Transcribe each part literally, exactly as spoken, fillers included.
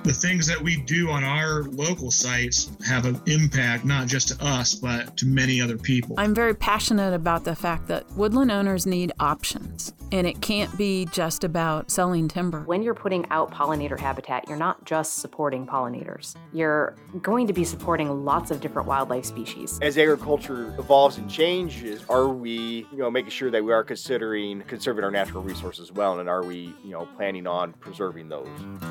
the things that we do on our local sites have an impact not just to us, but to many other people. I'm very passionate about the fact that woodland owners need options, and it can't be just about selling timber. When you're putting out pollinator habitat, you're not just supporting pollinators. You're going to be supporting lots of different wildlife species. As agriculture evolves and changes, are we, you know, making sure that we are considering conserving our natural resources as well, and are we, you know, planning on preserving those?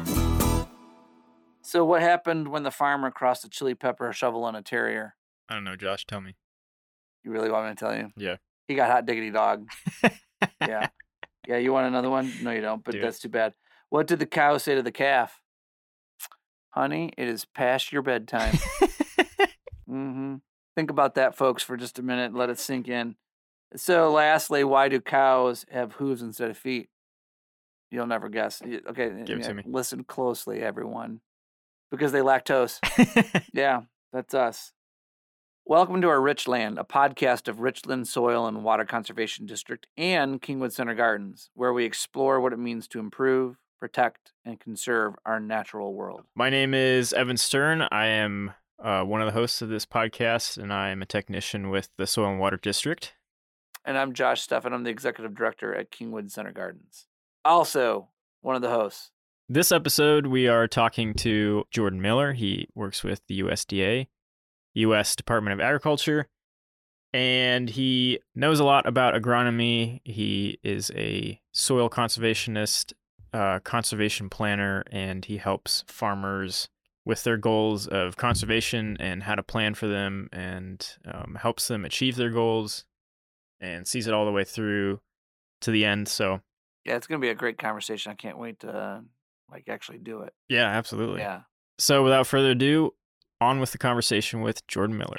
So what happened when the farmer crossed a chili pepper shovel and a terrier? I don't know, Josh, tell me. You really want me to tell you? Yeah. He got hot diggity dog. Yeah. Yeah, you want another one? No, you don't, but Dude. That's too bad. What did the cow say to the calf? Honey, it is past your bedtime. Mm-hmm. Think about that, folks, for just a minute. Let it sink in. So lastly, why do cows have hooves instead of feet? You'll never guess. Okay, Give it to me. Listen closely, everyone. Because they lactose. Yeah, that's us. Welcome to our Richland, a podcast of Richland Soil and Water Conservation District and Kingwood Center Gardens, where we explore what it means to improve, protect, and conserve our natural world. My name is Evan Stern. I am uh, one of the hosts of this podcast, and I am a technician with the Soil and Water District. And I'm Josh Steffen. I'm the executive director at Kingwood Center Gardens. Also, one of the hosts. This episode, we are talking to Jordan Miller. He works with the U S D A, U S Department of Agriculture, and he knows a lot about agronomy. He is a soil conservationist, uh, conservation planner, and he helps farmers with their goals of conservation and how to plan for them, and um, helps them achieve their goals and sees it all the way through to the end. So yeah, it's going to be a great conversation. I can't wait to uh, like actually do it. yeah, absolutely. Yeah. So without further ado, on with the conversation with Jordan Miller.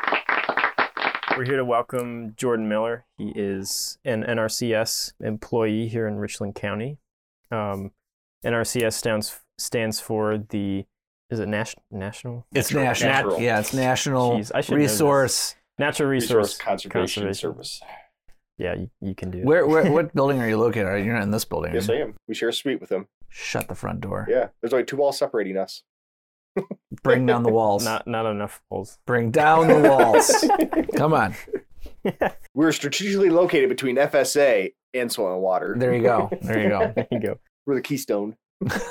We're here to welcome Jordan Miller. He is an N R C S employee here in Richland County. Um, N R C S stands stands for the, is it nas- national? It's Natural. national. Natural. Yeah, it's National Jeez, I should know Resource. Natural Resource, Resource, Conservation, Conservation Service. Yeah, you, you can do it. Where, where, what building are you located at? You're not in this building. Yes, are I you? am. We share a suite with them. Shut the front door. Yeah, there's only two walls separating us. Bring down the walls. Not not enough holes. Bring down the walls. Come on. We're strategically located between F S A and Soil and Water. There you go. There you go. There you go. We're the keystone.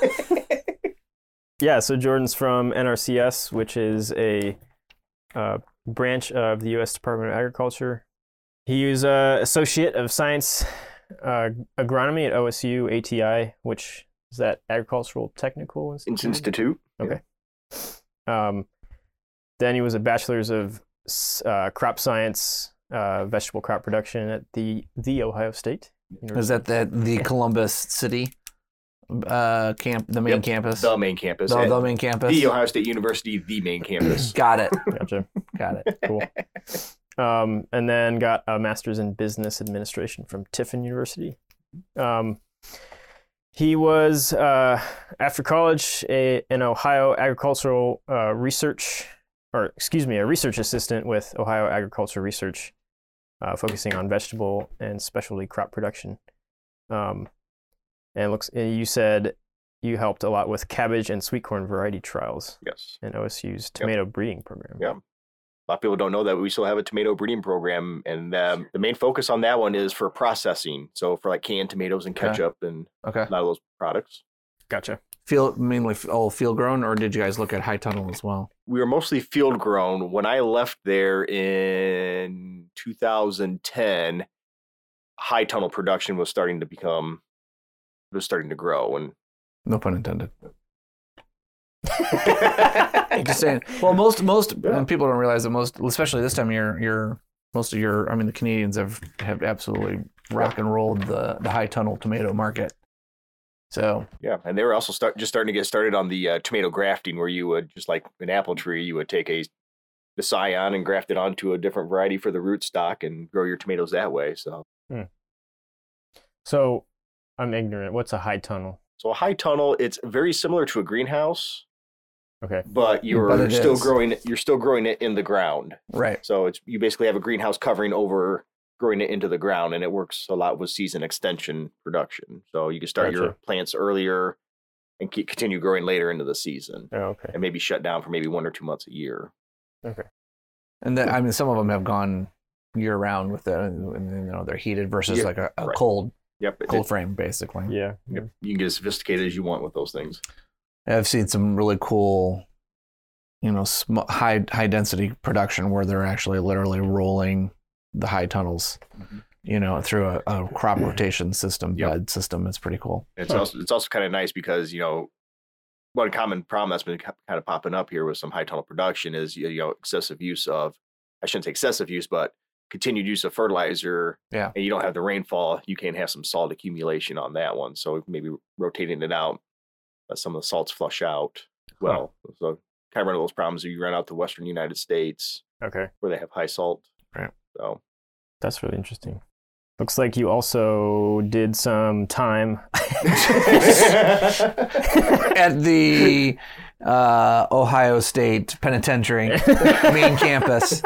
Yeah, so Jordan's from N R C S, which is a uh, branch of the U S Department of Agriculture. He is an Associate of Science uh, Agronomy at O S U A T I, which is that Agricultural Technical Institute? Institute. Okay. Um, then he was a Bachelor's of uh, Crop Science, uh, Vegetable Crop Production at the the Ohio State University. Is that the, the Columbus City uh, camp, the main Yep, campus? The main campus. The, At the main campus? The Ohio State University, the main campus. Got it. Gotcha. Got it. Cool. Um, and then got a master's in business administration from Tiffin University. Um, he was, uh, after college, a, an Ohio agricultural uh, research, or excuse me, a research assistant with Ohio Agriculture Research, uh, focusing on vegetable and specialty crop production. Um, and looks, you said you helped a lot with cabbage and sweet corn variety trials Yes. in O S U's tomato Yep. breeding program. Yeah. A lot of people don't know that we still have a tomato breeding program, and um, the main focus on that one is for processing. So for like canned tomatoes and Okay. ketchup and Okay. a lot of those products. Gotcha. Field, mainly all field grown, or did you guys look at high tunnel as well? We were mostly field grown. When I left there in two thousand ten, high tunnel production was starting to become, was starting to grow. And No pun intended. Just saying. Well, most most Yeah. and people don't realize that most, especially this time of year, your most of your, I mean, the Canadians have have absolutely rock and rolled the the high tunnel tomato market. So yeah, and they were also start just starting to get started on the uh, tomato grafting, where you would, just like an apple tree, you would take a the scion and graft it onto a different variety for the root stock and grow your tomatoes that way. So, Hmm. So I'm ignorant. What's a high tunnel? so a high tunnel, it's very similar to a greenhouse, Okay. but you're But it still is. growing it. You're still growing it in the ground. right. So it's you basically have a greenhouse covering over growing it into the ground, and it works a lot with season extension production. So you can start your Gotcha. plants earlier, and keep, continue growing later into the season. Oh, okay. And maybe shut down for maybe one or two months a year. Okay. And then, I mean, some of them have gone year round with it, and you know they're heated versus Yeah, like a, a right. cold Yep. cold It, frame, basically. Yeah. yep. You can get as sophisticated as you want with those things. I've seen some really cool, you know, sm- high high density production where they're actually literally rolling the high tunnels, Mhm. you know, through a, a crop rotation system, Yep. bed system. It's pretty cool. It's also it's also kind of nice because, you know, one common problem that's been kind of popping up here with some high tunnel production is, you know, excessive use of, I shouldn't say excessive use, but continued use of fertilizer. Yeah. And you don't have the rainfall, you can have some salt accumulation on that one. So maybe rotating it out, let some of the salts flush out. Well, so kind of run into those problems if you run out to Western United States Okay. where they have high salt. Right. So That's really interesting. Looks like you also did some time. At the uh, Ohio State Penitentiary main campus.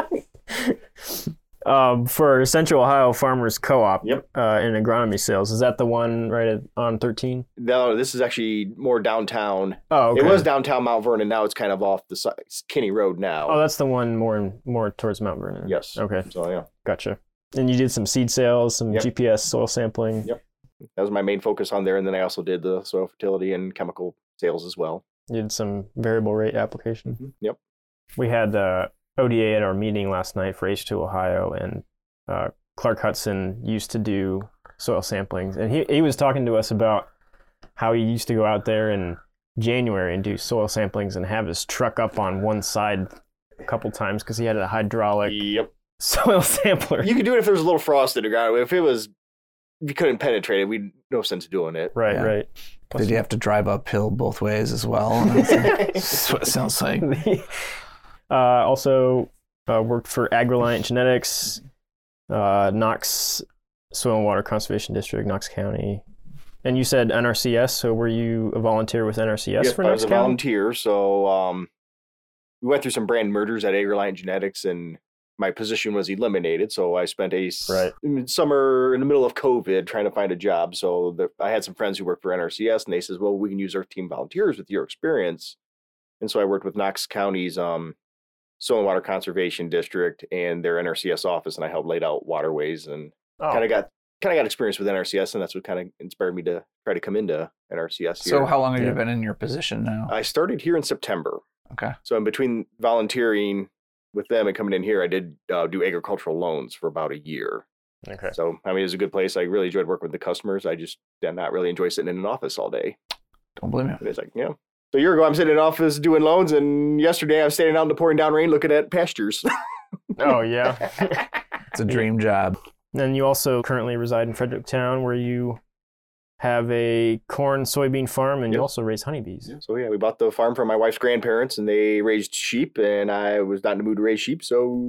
um, for Central Ohio Farmers Co-op Yep. uh, in agronomy sales. Is that the one right at, on thirteen? No, this is actually more downtown. Oh, okay. It was downtown Mount Vernon. Now it's kind of off the side, Kinney Road now. Oh, that's the one more more towards Mount Vernon. Yes. Okay, So yeah, gotcha. And you did some seed sales, some Yep. G P S soil sampling. Yep. that was my main focus on there. And then I also did the soil fertility and chemical sales as well. You did some variable rate application. Yep. We had uh, O D A at our meeting last night for H two Ohio, and uh, Clark Hudson used to do soil samplings, and he he was talking to us about how he used to go out there in January and do soil samplings and have his truck up on one side a couple times because he had a hydraulic Yep. soil sampler. You could do it if there was a little frost in the ground. If it was, if you couldn't penetrate it, we'd no sense doing it. Right, Yeah. right. Did you have to drive uphill both ways as well? That's what it sounds like. uh, also uh, worked for AgReliant Genetics, uh, Knox Soil and Water Conservation District, Knox County. And you said N R C S, so were you a volunteer with N R C S Yep, for I Knox was a County? volunteer. So um, we went through some brand mergers at AgReliant Genetics, and my position was eliminated. So I spent a s- Right. summer in the middle of COVID trying to find a job. So the, I had some friends who worked for N R C S, and they says, well, we can use our team volunteers with your experience. And so I worked with Knox County's um, Soil and Water Conservation District and their N R C S office, and I helped laid out waterways and Oh, kind of got kind of got experience with N R C S, and that's what kind of inspired me to try to come into N R C S. So here. how long have Yeah. you been in your position now? I started here in September. Okay. So in between volunteering with them and coming in here, I did uh, do agricultural loans for about a year. okay. So I mean, it was a good place. I really enjoyed working with the customers. I just did not really enjoy sitting in an office all day. Don't blame you. And it's like, yeah. So a year ago, I'm sitting in an office doing loans, and yesterday I was standing out in the pouring down rain looking at pastures. Oh, yeah. It's a dream job. And you also currently reside in Fredericktown, where you have a corn soybean farm, and you Yep. also raise honeybees. So yeah, we bought the farm from my wife's grandparents, and they raised sheep, and I was not in the mood to raise sheep. So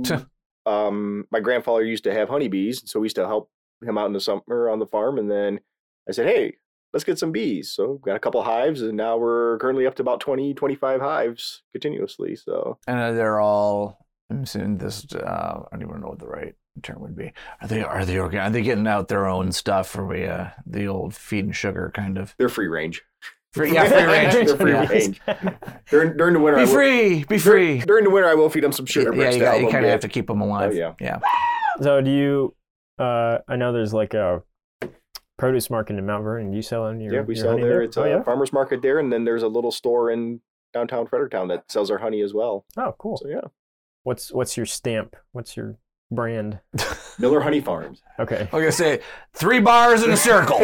um, my grandfather used to have honeybees, so we used to help him out in the summer on the farm. And then I said, hey, let's get some bees. So got a couple hives, and now we're currently up to about twenty, twenty-five hives continuously. So And uh, they're all, I'm assuming this, uh, I don't even know what the right term would be. Are they, are they, organ- are they getting out their own stuff, or we, uh, the old feed and sugar kind of? they're free range. Free, yeah, free range. They're free Yeah. range. During, during the winter, I Be will, free, be free. during the winter, I will feed them some sugar Yeah, bricks you, to got, help you them kind of get- have to keep them alive. Oh, yeah. Yeah. So do you, uh, I know there's like a produce market in Mount Vernon. Do you sell any? Yeah, we sell there. It's a oh, yeah? farmer's market there, and then there's a little store in downtown Fredericktown that sells our honey as well. Oh, cool. So yeah, What's what's your stamp? What's your brand? Miller Honey Farms. Okay. I was going to say, three bars in a circle.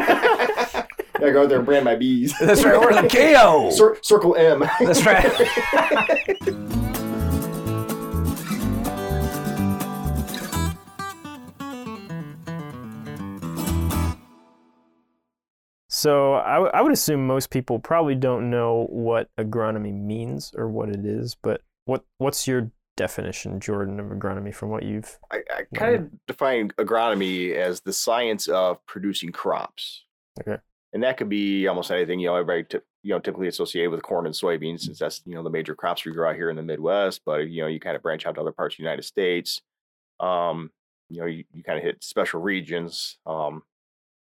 I go out there and brand my bees. That's right, we're the K O. Cir- Circle M. That's right. So I, w- I would assume most people probably don't know what agronomy means or what it is, but what what's your definition, Jordan, of agronomy from what you've? I, I kind of define agronomy as the science of producing crops. Okay. And that could be almost anything. You know, everybody t- you know typically associated with corn and soybeans, since that's you know the major crops we grow out here in the Midwest. But you know, you kind of branch out to other parts of the United States. Um, you know, you, you kind of hit special regions. Um,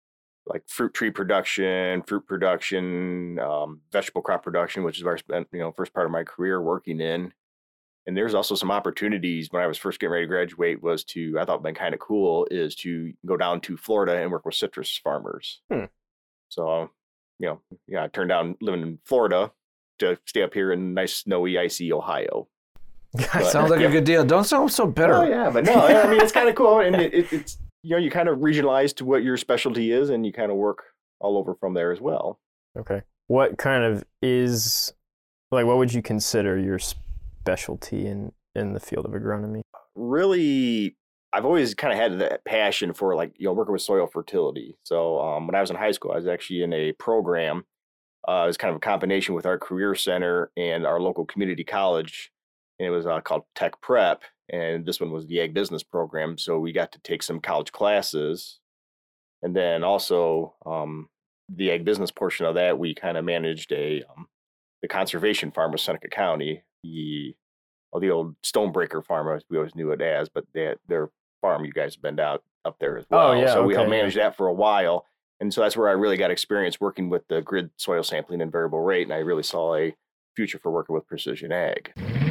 like fruit tree production, fruit production, um, vegetable crop production, which is where I spent, you know, first part of my career working in. And there's also some opportunities when I was first getting ready to graduate was to, I thought been kind of cool, is to go down to Florida and work with citrus farmers. Hmm. So, you know, yeah, I turned down living in Florida to stay up here in nice, snowy, icy Ohio. But, sounds like yeah. a good deal. Don't sound so bitter. Oh, yeah, but no, I mean, it's kind of cool. And it, it, it's, you know, you kind of regionalize to what your specialty is and you kind of work all over from there as well. Okay. What kind of is, like, what would you consider your specialty in, in the field of agronomy? Really, I've always kind of had that passion for, like, you know, working with soil fertility. So um, when I was in high school, I was actually in a program. Uh, it was kind of a combination with our career center and our local community college. And it was uh, called Tech Prep. And this one was the ag business program. So we got to take some college classes. And then also um, the ag business portion of that, we kind of managed a um, the conservation farm of Seneca County, the well, the old Stonebreaker farm, as we always knew it as, but they, their farm, you guys have been out up there as well. Oh, yeah, so we okay, helped manage that for a while. And so that's where I really got experience working with the grid soil sampling and variable rate. And I really saw a future for working with precision ag.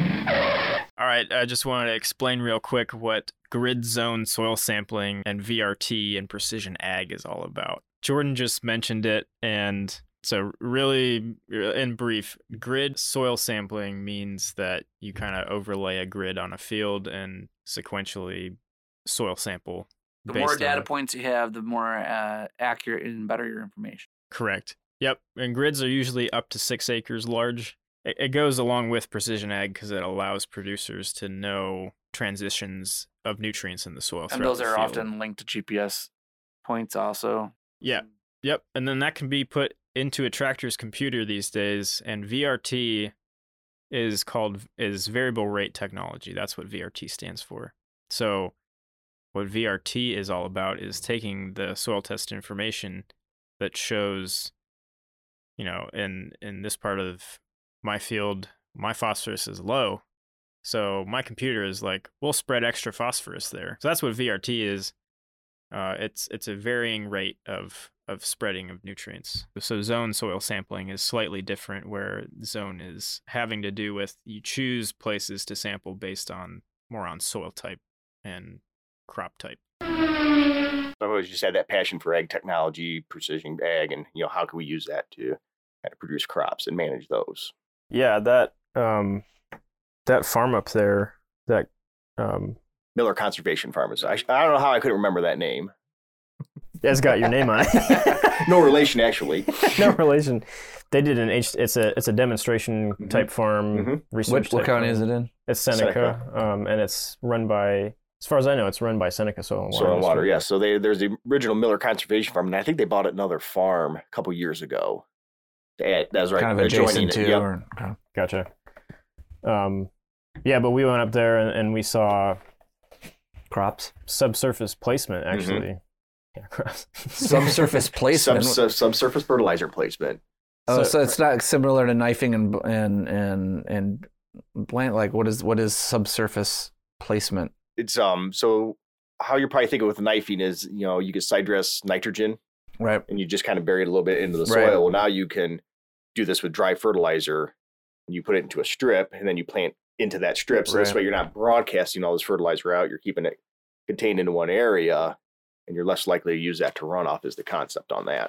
All right, I just wanted to explain real quick what grid zone soil sampling and V R T and precision ag is all about. Jordan just mentioned it, and so really, in brief, grid soil sampling means that you kind of overlay a grid on a field and sequentially soil sample. The based more on data it. points you have, the more uh, accurate and better your information. Correct. Yep, and grids are usually up to six acres large. It, it goes along with precision ag because it allows producers to know transitions of nutrients in the soil. And throughout those the are field. often linked to G P S points also. Yeah. Yep. And then that can be put into a tractor's computer these days. And V R T is called is variable rate technology. That's what V R T stands for. So what V R T is all about is taking the soil test information that shows, you know, in in this part of my field, my phosphorus is low. So my computer is like, we'll spread extra phosphorus there. So that's what V R T is. Uh, it's it's a varying rate of of spreading of nutrients. So zone soil sampling is slightly different, where zone is having to do with you choose places to sample based on more on soil type and crop type. I've always just had that passion for ag technology, precision ag, and, you know, how can we use that to kind of produce crops and manage those? Yeah, that um, that farm up there, that um, Miller Conservation Farmers. I, I don't know how I couldn't remember that name. it's got your name on it. No relation, actually. No relation. They did an H. It's a it's a demonstration Mhm. type farm Mhm. research. What, what type county farm. is it in? It's Seneca, Um, and it's run by, as far as I know, it's run by Seneca Soil and Water. Soil and water, District. yes. So they, there's the original Miller Conservation Farm, and I think they bought another farm a couple years ago. That was right. Kind of adjoining adjacent it. to. Yep. Or, okay. Gotcha. Um, yeah, but we went up there and, and we saw Crops. subsurface placement Mm-hmm. actually. Yeah, crops. Subsurface Sub, placement. sub, subsurface fertilizer placement. Oh, So- so it's not similar to knifing and and and and blank. Like what is what is subsurface placement? It's um. So how you're probably thinking with knifing is, you know, you get side dress nitrogen Right. and you just kind of bury it a little bit into the soil. Right. Well, now you can do this with dry fertilizer. And you put it into a strip, and then you plant into that strip. So this Right. way, you're not broadcasting all this fertilizer out. You're keeping it contained into one area, and you're less likely to use that to run off. Is the concept on that?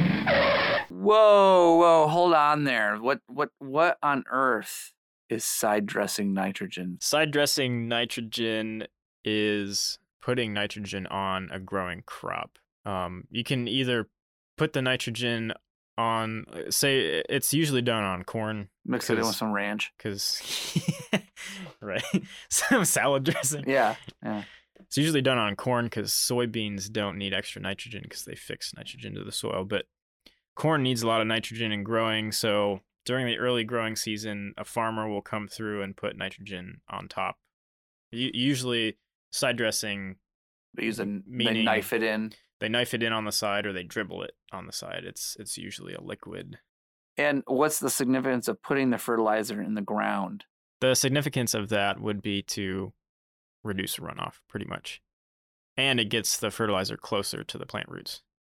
Whoa, whoa, hold on there. What what what on earth is side dressing nitrogen? Side dressing nitrogen is putting nitrogen on a growing crop. Um, you can either put the nitrogen on, say, it's usually done on corn. Mix it in with Cause- some ranch. Because, right, some salad dressing. Yeah, yeah. It's usually done on corn because soybeans don't need extra nitrogen because they fix nitrogen to the soil. But corn needs a lot of nitrogen in growing. So during the early growing season, a farmer will come through and put nitrogen on top. U- Usually side dressing, They use a they Meaning- knife it in. they knife it in on the side or they dribble it on the side. It's it's usually a liquid. And what's the significance of putting the fertilizer in the ground? The significance of that would be to reduce runoff, pretty much. And it gets the fertilizer closer to the plant roots.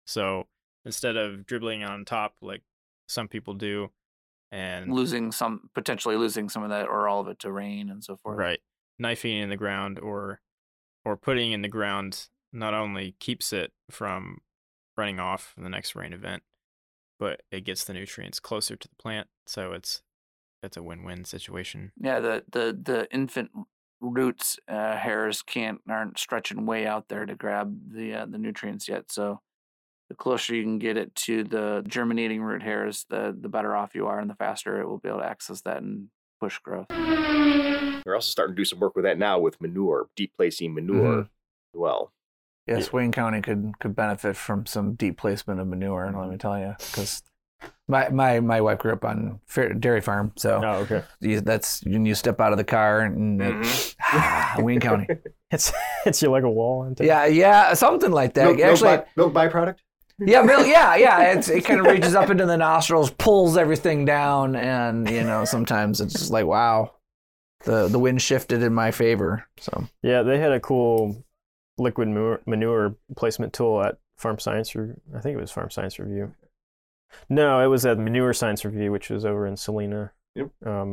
So instead of dribbling on top like some people do, and losing some, potentially losing some of that or all of it to rain and so forth. Right. Knifing in the ground or or putting in the ground not only keeps it from running off in the next rain event, but it gets the nutrients closer to the plant. So it's it's a win-win situation. Yeah, the the, the infant roots uh, hairs can't aren't stretching way out there to grab the uh, the nutrients yet. So the closer you can get it to the germinating root hairs, the the better off you are, and the faster it will be able to access that and push growth. We're also starting to do some work with that now with manure, deep placing manure Mhm. as well. Yes, yeah. Wayne County could could benefit from some deep placement of manure, and let me tell you, because my, my my wife grew up on fair, dairy farm, so Oh, okay. you, that's when you step out of the car and Mhm. ah, Wayne County. It's it's you like a wall. And Yeah, yeah, something like that. Milk, Actually, milk, by, milk byproduct? yeah, milk, yeah, yeah. It's, it kind of reaches up into the nostrils, pulls everything down, and you know sometimes it's just like wow, the the wind shifted in my favor. So Yeah, they had a cool liquid manure, manure placement tool at Farm Science. Re- I think it was Farm Science Review. No, it was at Manure Science Review, which was over in Salina. Yep. Um,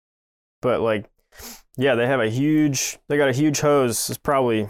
but like, yeah, they have a huge. They got a huge hose. It's probably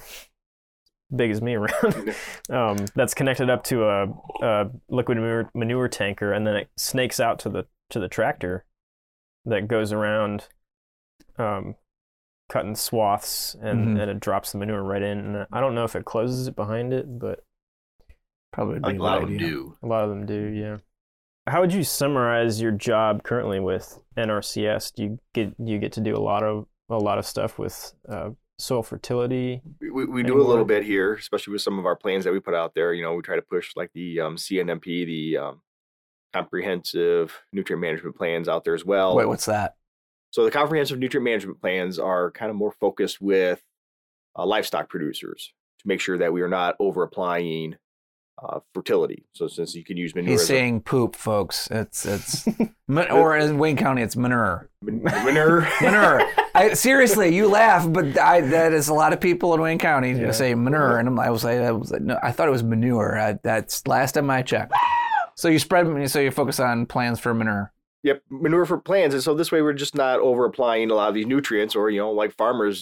big as me around. um, that's connected up to a, a liquid manure, manure tanker, and then it snakes out to the to the tractor that goes around. Um, cutting swaths and, Mhm. and it drops the manure right in. And I don't know if it closes it behind it, but probably would I be think a a lot good of them idea. do. a lot of them do, yeah. How would you summarize your job currently with N R C S? Do you get do you get to do a lot of a lot of stuff with uh, soil fertility? We, we, we do a Anymore? little bit here, especially with some of our plans that we put out there. You know, we try to push like the um, C N M P, the um, comprehensive nutrient management plans out there as well. Wait, what's that? So the comprehensive nutrient management plans are kind of more focused with uh, livestock producers to make sure that we are not over applying uh, fertility. So since you can use manure, He's as a- saying poop, folks. It's it's man- or in Wayne County, it's manure. man- manure, Manure. I, seriously, you laugh, but I, that is a lot of people in Wayne County Yeah. say manure, and I'm, I was like, I was like, no, I thought it was manure. I, that's last time I checked. So you spread, so you focus on plans for manure. Yep, manure for plants. And so this way we're just not over applying a lot of these nutrients, or, you know, like farmers,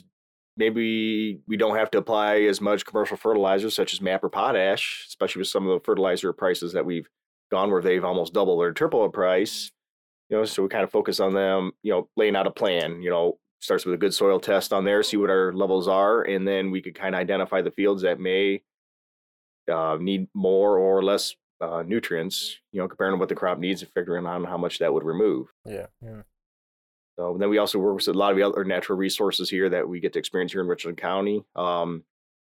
maybe we don't have to apply as much commercial fertilizers such as M A P or potash, especially with some of the fertilizer prices that we've gone where they've almost doubled or tripled the price. You know, so we kind of focus on them, you know, laying out a plan, you know, starts with a good soil test on there, see what our levels are, and then we could kind of identify the fields that may uh, need more or less Uh, nutrients, you know, comparing what the crop needs and figuring out how much that would remove. Yeah, yeah. So then we also work with a lot of the other natural resources here that we get to experience here in Richland County. Um,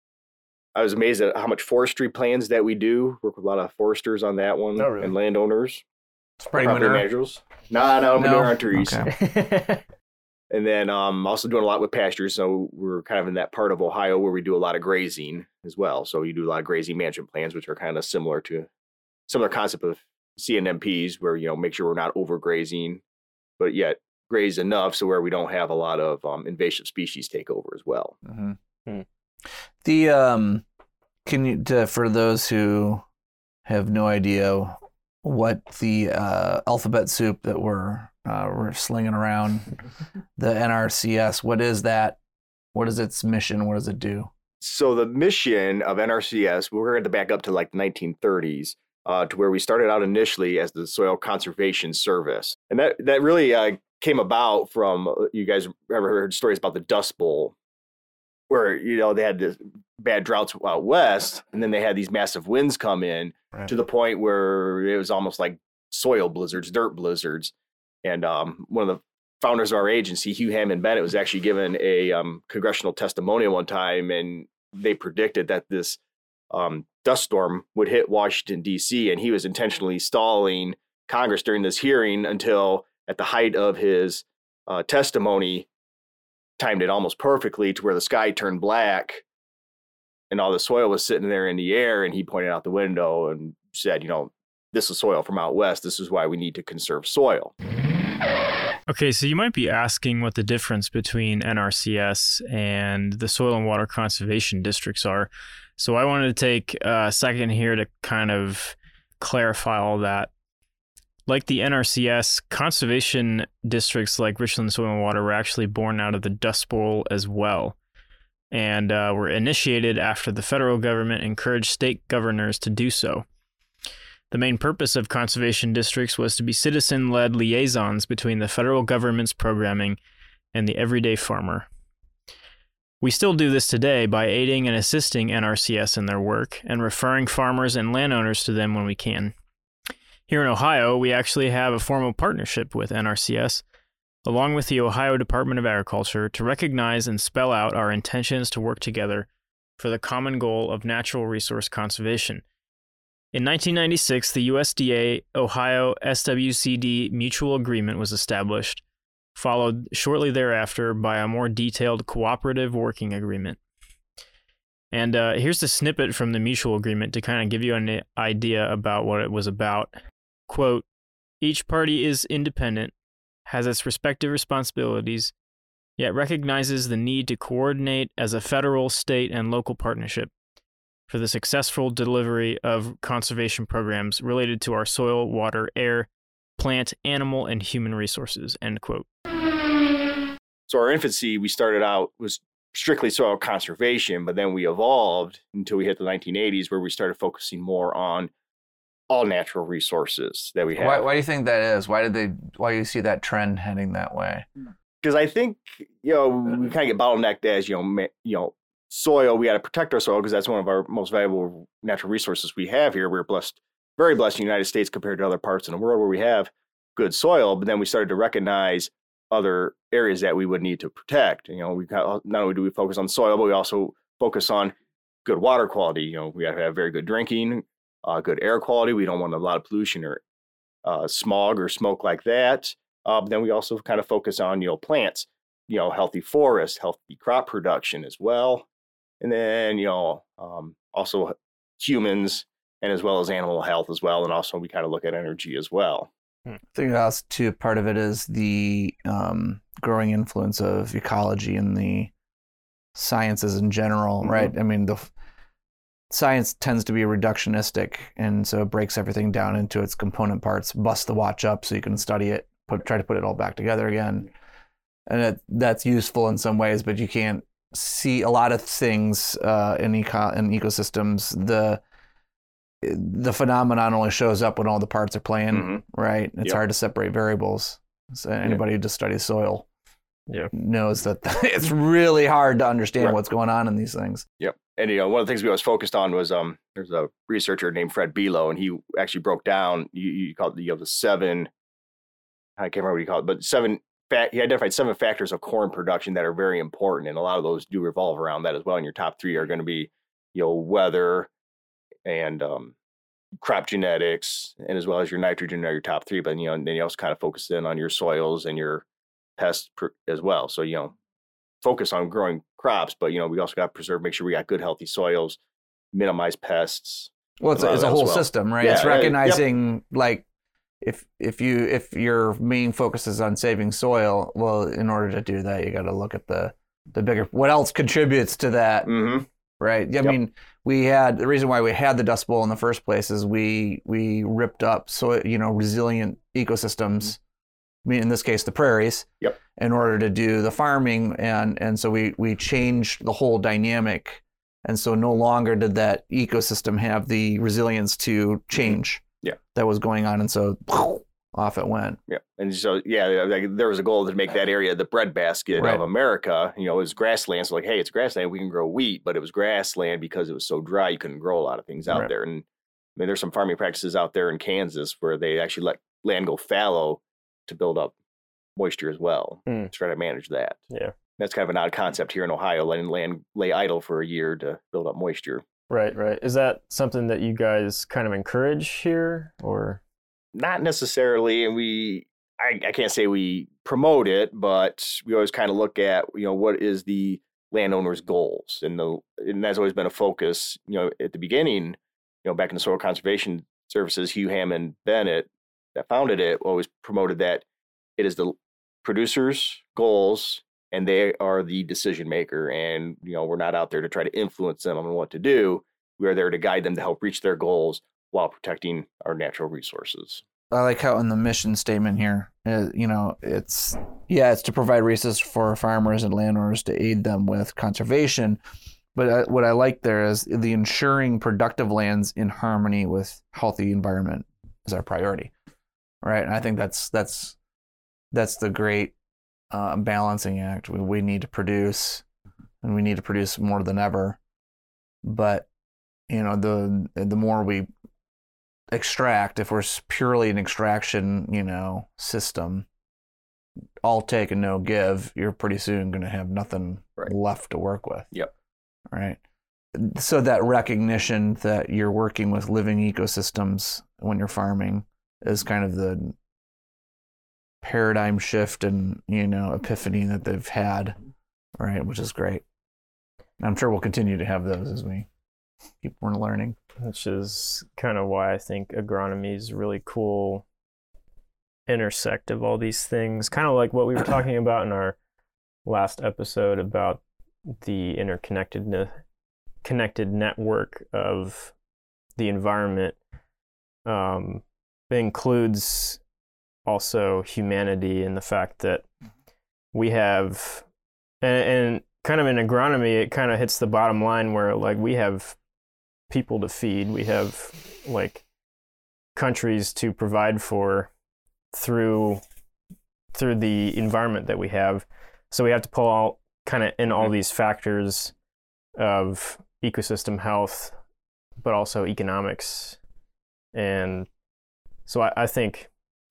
I was amazed at how much forestry plans that we do. Work with a lot of foresters on that one Oh, really? and landowners. Spraying property manure. managers. No, no, manure on trees. Okay. And then um, also doing a lot with pastures. So we're kind of in that part of Ohio where we do a lot of grazing as well. So you do a lot of grazing management plans, which are kind of similar to similar concept of C N M Ps, where, you know, make sure we're not overgrazing, but yet graze enough so where we don't have a lot of um, invasive species take over as well. Mm-hmm. Hmm. The um, can you to, for those who have no idea what the uh, alphabet soup that we're uh, we're slinging around, the N R C S, what is that? What is its mission? What does it do? So the mission of N R C S, we're going to back up to like the nineteen thirties, uh, to where we started out initially as the Soil Conservation Service. And that, that really uh, came about from, uh, you guys ever heard stories about the Dust Bowl, where, you know, they had this bad droughts out west, and then they had these massive winds come in Right. to the point where it was almost like soil blizzards, dirt blizzards. And um, one of the founders of our agency, Hugh Hammond Bennett, was actually given a um, congressional testimonial one time, and they predicted that this um, dust storm would hit Washington, D C, and he was intentionally stalling Congress during this hearing until at the height of his uh, testimony, timed it almost perfectly to where the sky turned black and all the soil was sitting there in the air, and he pointed out the window and said, you know, this is soil from out west. This is why we need to conserve soil. Okay, so you might be asking what the difference between N R C S and the soil and water conservation districts are. So I wanted to take a second here to kind of clarify all that. Like the N R C S, conservation districts like Richland Soil and Water were actually born out of the Dust Bowl as well, and uh, were initiated after the federal government encouraged state governors to do so. The main purpose of conservation districts was to be citizen-led liaisons between the federal government's programming and the everyday farmer. We still do this today by aiding and assisting N R C S in their work and referring farmers and landowners to them when we can. Here in Ohio, we actually have a formal partnership with N R C S, along with the Ohio Department of Agriculture, to recognize and spell out our intentions to work together for the common goal of natural resource conservation. In nineteen ninety-six, the U S D A Ohio S W C D Mutual Agreement was established, followed shortly thereafter by a more detailed cooperative working agreement. And uh, here's the snippet from the mutual agreement to kind of give you an idea about what it was about. Quote, each party is independent, has its respective responsibilities, yet recognizes the need to coordinate as a federal, state, and local partnership for the successful delivery of conservation programs related to our soil, water, air, plant, animal, and human resources, end quote. So our infancy, we started out, was strictly soil conservation, but then we evolved until we hit the nineteen eighties, where we started focusing more on all natural resources that we have. Why, why do you think that is? Why did they? Why do you see that trend heading that way? Because I think, you know, we kind of get bottlenecked as, you know, ma- you know, soil. We got to protect our soil because that's one of our most valuable natural resources we have here. We're blessed, very blessed in the United States compared to other parts in the world where we have good soil. But then we started to recognize other areas that we would need to protect. You know, we got, not only do we focus on soil, but we also focus on good water quality. You know, we have to have very good drinking, uh, good air quality. We don't want a lot of pollution or uh, smog or smoke like that. Uh, but then we also kind of focus on, you know, plants, you know, healthy forests, healthy crop production as well. And then, you know, um, also humans and as well as animal health as well. And also we kind of look at energy as well. I think that's too, part of it is the um, growing influence of ecology and the sciences in general, mm-hmm. right? I mean, the science tends to be reductionistic, and so it breaks everything down into its component parts, bust the watch up so you can study it, put, try to put it all back together again. And it, that's useful in some ways, but you can't see a lot of things uh, in, eco- in ecosystems. The the phenomenon only shows up when all the parts are playing, mm-hmm. right? It's yep. hard to separate variables. So anybody who just studies soil yep. knows that it's really hard to understand right. what's going on in these things. Yep. And, you know, one of the things we always focused on was um, there's a researcher named Fred Below, and he actually broke down, you, you call it, you know, the seven, I can't remember what you call it, but seven, he identified seven factors of corn production that are very important. And a lot of those do revolve around that as well. And your top three are going to be, you know, weather, and um, crop genetics, and as well as your nitrogen are your top three. But, you know, and then you also kind of focus in on your soils and your pests per, as well. So, you know, focus on growing crops, but, you know, we also got to preserve, make sure we got good, healthy soils, minimize pests. Well, it's, a, it's a whole well. system, right? Yeah, it's recognizing uh, yep. like if if you if your main focus is on saving soil, well, in order to do that, you got to look at the the bigger, what else contributes to that. Mm-hmm. Right. I yep. mean, we had the reason why we had the Dust Bowl in the first place is we we ripped up so you know resilient ecosystems. Mm-hmm. I mean, in this case, the prairies. Yep. In order to do the farming, and and so we we changed the whole dynamic, and so no longer did that ecosystem have the resilience to change. Yeah. That was going on, and so off it went. Yeah. And so, yeah, like, there was a goal to make that area the breadbasket right. of America. You know, it was grassland. So like, hey, it's grassland. We can grow wheat, but it was grassland because it was so dry. You couldn't grow a lot of things out right. there. And I mean, there's some farming practices out there in Kansas where they actually let land go fallow to build up moisture as well, mm. to try to manage that. Yeah. That's kind of an odd concept here in Ohio, letting land lay idle for a year to build up moisture. Right, right. Is that something that you guys kind of encourage here, or? Not necessarily, and we, I, I can't say we promote it, but we always kind of look at, you know, what is the landowner's goals, and the and that's always been a focus. You know, at the beginning, you know, back in the Soil Conservation Services, Hugh Hammond Bennett that founded it always promoted that it is the producers' goals, and they are the decision maker. And, you know, we're not out there to try to influence them on what to do. We are there to guide them to help reach their goals while protecting our natural resources. I like how in the mission statement here, uh, you know, it's, yeah, it's to provide resources for farmers and landowners to aid them with conservation. But I, what I like there is the ensuring productive lands in harmony with healthy environment is our priority, right? And I think that's that's that's the great uh, balancing act. We, we need to produce, and we need to produce more than ever. But you know, the the more we extract, if we're purely an extraction, you know, system, all take and no give, you're pretty soon going to have nothing right. left to work with. Yep. Right. So that recognition that you're working with living ecosystems when you're farming is kind of the paradigm shift and, you know, epiphany that they've had, right? Which is great. And I'm sure we'll continue to have those as we keep learning. Which is kind of why I think agronomy is a really cool intersect of all these things. Kind of like what we were talking about in our last episode about the interconnected connected network of the environment. Um, it includes also humanity and the fact that we have, and, and kind of in agronomy, it kind of hits the bottom line where like we have people to feed, we have like countries to provide for through through the environment that we have. So we have to pull out kind of in all these factors of ecosystem health, but also economics. And so I, I think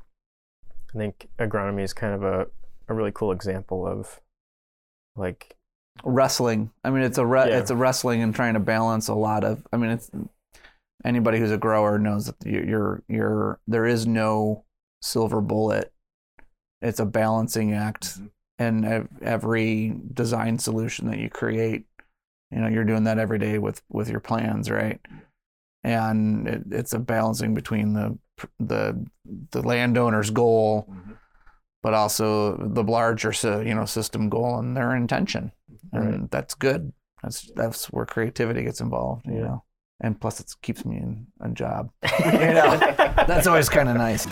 I think agronomy is kind of a, a really cool example of like wrestling. I mean, it's a re- yeah. it's a wrestling and trying to balance a lot of. I mean, it's anybody who's a grower knows that you're you're, you're there is no silver bullet. It's a balancing act. Mm-hmm. And every design solution that you create, you know, you're doing that every day with, with your plans, right? And it, it's a balancing between the the the landowner's goal, mm-hmm. but also the larger, you know, system goal and their intention, and right. that's good. That's that's where creativity gets involved, you yeah. know. And plus, it keeps me in a job. You know, that's always kind of nice.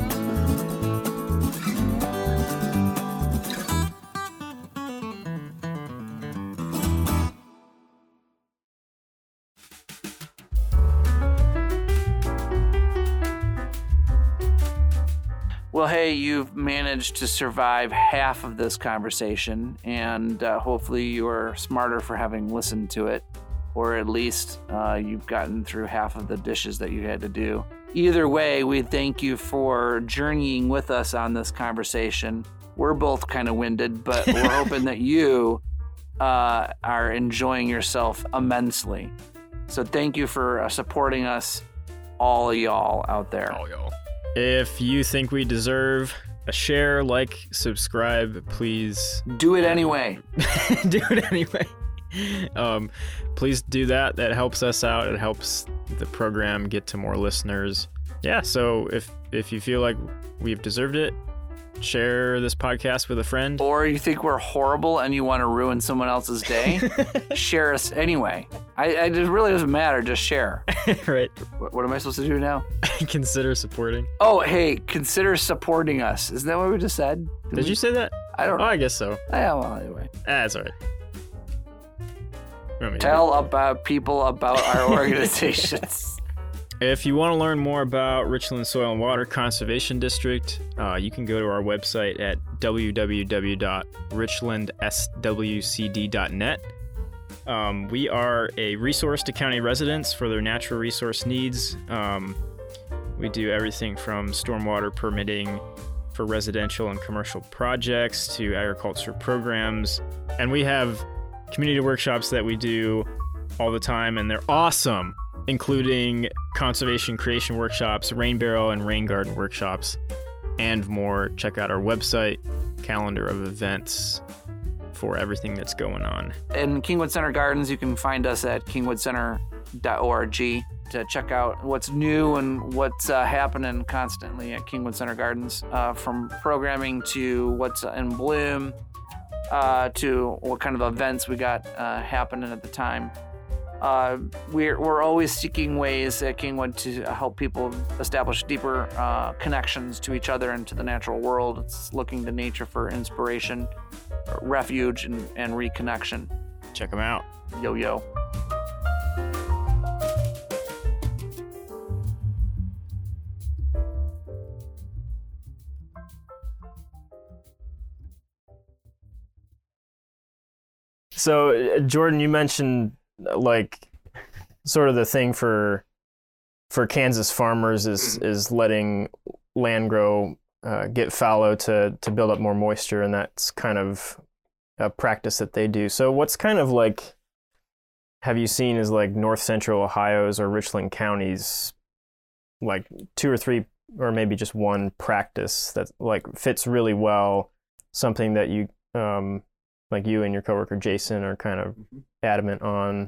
Well, hey, you've managed to survive half of this conversation, and uh, hopefully you're smarter for having listened to it, or at least uh, you've gotten through half of the dishes that you had to do. Either way, we thank you for journeying with us on this conversation. We're both kind of winded, but we're hoping that you uh, are enjoying yourself immensely. So thank you for uh, supporting us, all y'all out there. All y'all. If you think we deserve a share, like, subscribe, please. Do it anyway. do it anyway. Um, please do that. That helps us out. It helps the program get to more listeners. Yeah, so if if you feel like we've deserved it, share this podcast with a friend. Or you think we're horrible and you want to ruin someone else's day, share us anyway. I, I, it really doesn't matter. Just share. Right. What, what am I supposed to do now? Consider supporting. Oh, hey, consider supporting us. Isn't that what we just said? Did, Did we? you say that? I don't know. Oh, I guess so. Yeah, well, anyway. Ah, that's all right. Tell about people about our organizations. If you want to learn more about Richland Soil and Water Conservation District, uh, you can go to our website at w w w dot richland s w c d dot net. Um, we are a resource to county residents for their natural resource needs. Um, we do everything from stormwater permitting for residential and commercial projects to agriculture programs. And we have community workshops that we do all the time, and they're awesome, including conservation creation workshops, rain barrel and rain garden workshops, and more. Check out our website, calendar of events for everything that's going on. In Kingwood Center Gardens, you can find us at kingwood center dot org. to check out what's new and what's uh, happening constantly at Kingwood Center Gardens, uh, from programming to what's in bloom, uh, to what kind of events we got uh, happening at the time. Uh, we're, we're always seeking ways at Kingwood to help people establish deeper uh, connections to each other and to the natural world. It's looking to nature for inspiration, refuge, and, and reconnection. Check them out. Yo, yo. So, uh, Jordan, you mentioned like sort of the thing for for Kansas farmers is is letting land grow, uh, get fallow to to build up more moisture, and that's kind of a practice that they do. So, what's kind of like have you seen as like North Central Ohio's or Richland County's like two or three or maybe just one practice that like fits really well, something that you um like you and your coworker Jason are kind of adamant on?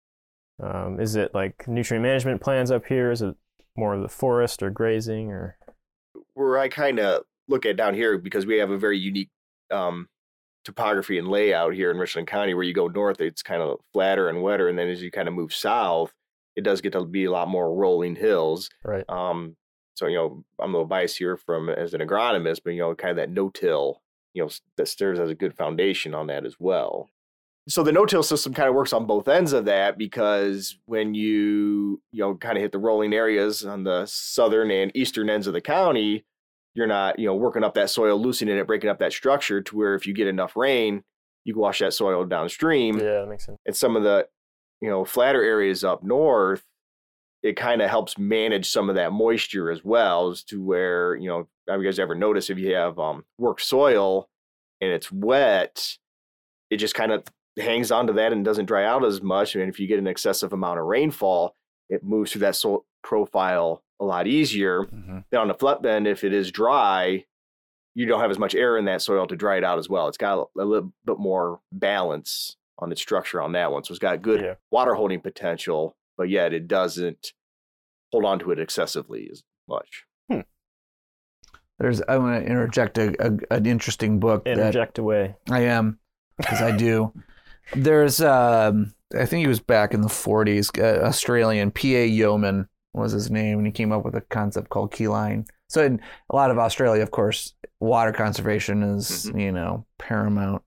Um, is it like nutrient management plans up here? Is it more of the forest or grazing or? Where I kind of look at down here, because we have a very unique um, topography and layout here in Richland County, where you go north, it's kind of flatter and wetter. And then as you kind of move south, it does get to be a lot more rolling hills. Right. Um, so, you know, I'm a little biased here from as an agronomist, but, you know, kind of that no-till, you know, that serves as a good foundation on that as well. So the no-till system kind of works on both ends of that, because when you, you know, kind of hit the rolling areas on the southern and eastern ends of the county, you're not, you know, working up that soil, loosening it, breaking up that structure to where if you get enough rain, you can wash that soil downstream. Yeah, that makes sense. And some of the, you know, flatter areas up north, it kind of helps manage some of that moisture as well, as to where, you know, have you guys ever noticed if you have um, work soil and it's wet, it just kind of hangs onto that and doesn't dry out as much. And if you get an excessive amount of rainfall, it moves through that soil profile a lot easier. Mm-hmm. Then on the flat bend, if it is dry, you don't have as much air in that soil to dry it out as well. It's got a, a little bit more balance on its structure on that one. So it's got good yeah. water holding potential, but yet it doesn't hold on to it excessively as much. Hmm. There's, I want to interject a, a, an interesting book. Interject that away. I am, because I do. There's, um, I think he was back in the forties, uh, Australian, P A Yeoman was his name, and he came up with a concept called keyline. So in a lot of Australia, of course, water conservation is, mm-hmm. you know, paramount.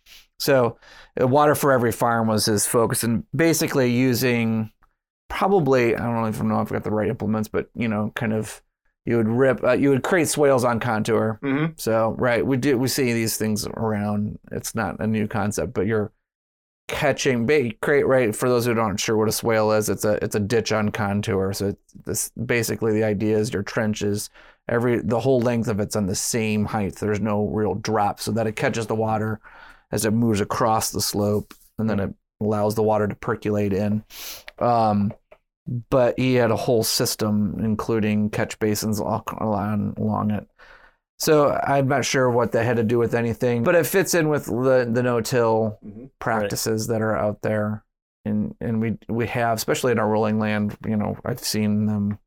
So uh, water for every farm was his focus, and basically using probably, I don't even know if I got the right implements, but, you know, kind of, you would rip, uh, you would create swales on contour. Mm-hmm. So, right, we do, we see these things around. It's not a new concept, but you're catching bait, create, right, for those who aren't sure what a swale is, it's a it's a ditch on contour. So it's this, basically the idea is your trenches, every the whole length of it's on the same height. There's no real drop, so that it catches the water as it moves across the slope, and then it allows the water to percolate in. Um, but he had a whole system, including catch basins all along, along it. So I'm not sure what that had to do with anything, but it fits in with the, the no-till mm-hmm. practices right. that are out there. And and we we have, especially in our rolling land, you know, I've seen them,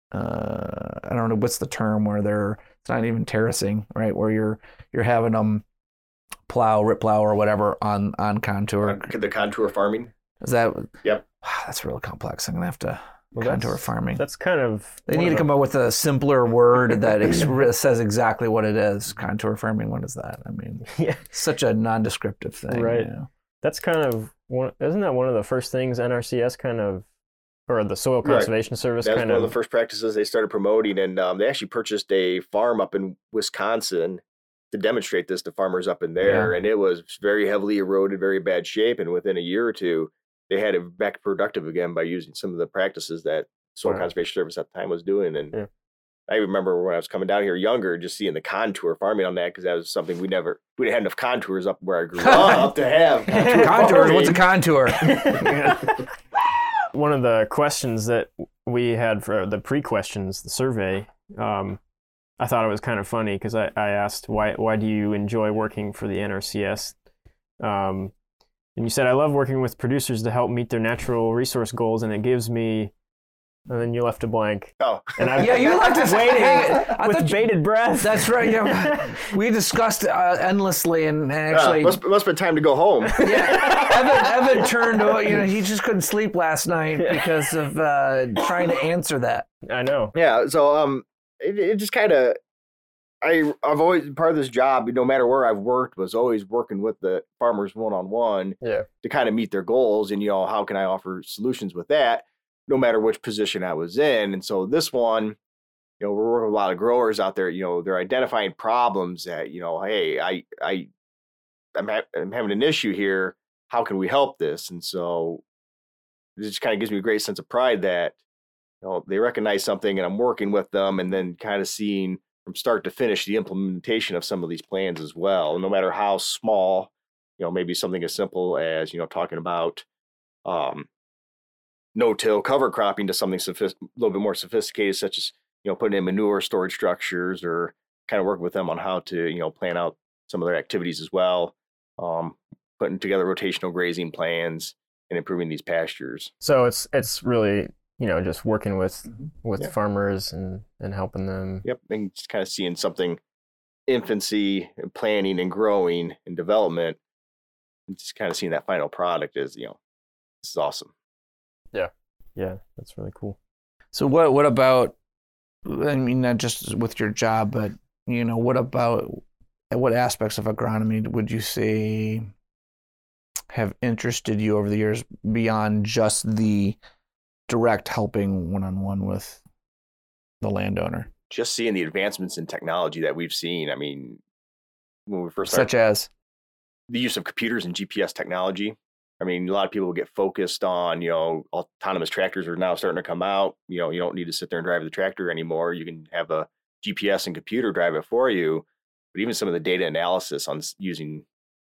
uh, I don't know, what's the term where they're, it's not even terracing, right? Where you're you're having them plow, rip plow or whatever on, on contour. The contour farming? Is that? Yep. Wow, that's real complex. I'm going to have to... Well, contour farming. That's kind of... They need to come up with a simpler word that ex- says exactly what it is. Contour farming, what is that? I mean, yeah. such a non-descriptive thing. Right. You know? That's kind of... one. Isn't that one of the first things N R C S kind of... Or the Soil Conservation right. Service That's kind one of... of the first practices they started promoting, and um, they actually purchased a farm up in Wisconsin to demonstrate this to farmers up in there, yeah. and it was very heavily eroded, very bad shape, and within a year or two, they had it back productive again by using some of the practices that Soil wow. Conservation Service at the time was doing. And yeah. I remember when I was coming down here younger, just seeing the contour farming on that, because that was something we never, we didn't have enough contours up where I grew up to have contour contours. Farming. What's a contour? One of the questions that we had for the pre-questions, the survey, um, I thought it was kind of funny because I, I asked, why why do you enjoy working for the N R C S? Um, and you said, I love working with producers to help meet their natural resource goals, and it gives me and then you left a blank. Oh, and I Yeah, you left us waiting I with thought you- bated breath. That's right. Yeah, we discussed uh, endlessly, and, and uh, actually, must must have been time to go home. yeah, Evan, Evan turned. to- You know, he just couldn't sleep last night because of uh, trying to answer that. I know. Yeah, so um, it, it just kind of, I I've always part of this job, no matter where I've worked, was always working with the farmers one on one Yeah. to kind of meet their goals, and you know how can I offer solutions with that, no matter which position I was in. And so this one, you know, we're working with a lot of growers out there. You know, they're identifying problems that you know, hey, I I I'm, ha- I'm having an issue here. How can we help this? And so it just kind of gives me a great sense of pride that you know, they recognize something and I'm working with them, and then kind of seeing from start to finish the implementation of some of these plans as well, no matter how small, you know, maybe something as simple as, you know, talking about um, no-till cover cropping to something sophist- a little bit more sophisticated, such as, you know, putting in manure storage structures, or kind of working with them on how to, you know, plan out some of their activities as well, um, putting together rotational grazing plans and improving these pastures. So it's it's really, you know, just working with with Yeah. farmers and and helping them. Yep, and just kind of seeing something infancy and planning and growing and development, and just kind of seeing that final product is, you know, this is awesome. Yeah, that's really cool. So what? What about? I mean, not just with your job, but you know, what about what aspects of agronomy would you say have interested you over the years beyond just the direct helping one-on-one with the landowner? Just seeing the advancements in technology that we've seen. I mean, when we first started, Such as? the use of computers and G P S technology. I mean, a lot of people get focused on, you know, autonomous tractors are now starting to come out. You know, you don't need to sit there and drive the tractor anymore. You can have a G P S and computer drive it for you. But even some of the data analysis on s- using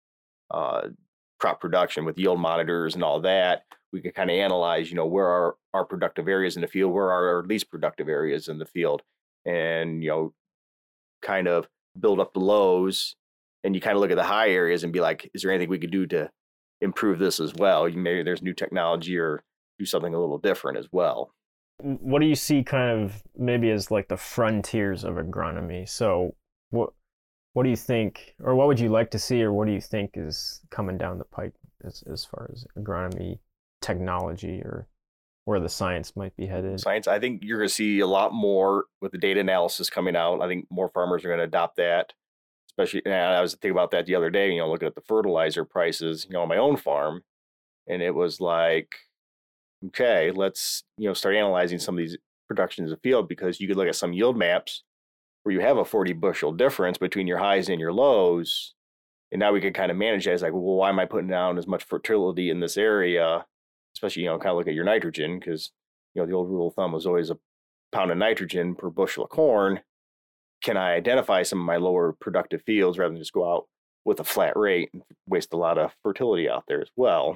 uh, crop production with yield monitors and all that, we can kind of analyze, you know, where are our productive areas in the field, where are our least productive areas in the field, and, you know, kind of build up the lows, and you kind of look at the high areas and be like, is there anything we could do to improve this as well? You maybe there's new technology or do something a little different as well. What do you see kind of maybe as like the frontiers of agronomy? So what what do you think, or what would you like to see, or what do you think is coming down the pipe as as far as agronomy technology, or where the science might be headed? Science, I think you're going to see a lot more with the data analysis coming out. I think more farmers are going to adopt that. Especially, and I was thinking about that the other day, you know, looking at the fertilizer prices, you know, on my own farm. And it was like, okay, let's, you know, start analyzing some of these productions in the field, because you could look at some yield maps where you have a forty bushel difference between your highs and your lows. And now we could kind of manage that. It's like, well, why am I putting down as much fertility in this area? Especially, you know, kind of look at your nitrogen, because, you know, the old rule of thumb was always a pound of nitrogen per bushel of corn. Can I identify some of my lower productive fields rather than just go out with a flat rate and waste a lot of fertility out there as well?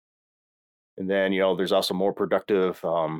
And then, you know, there's also more productive um,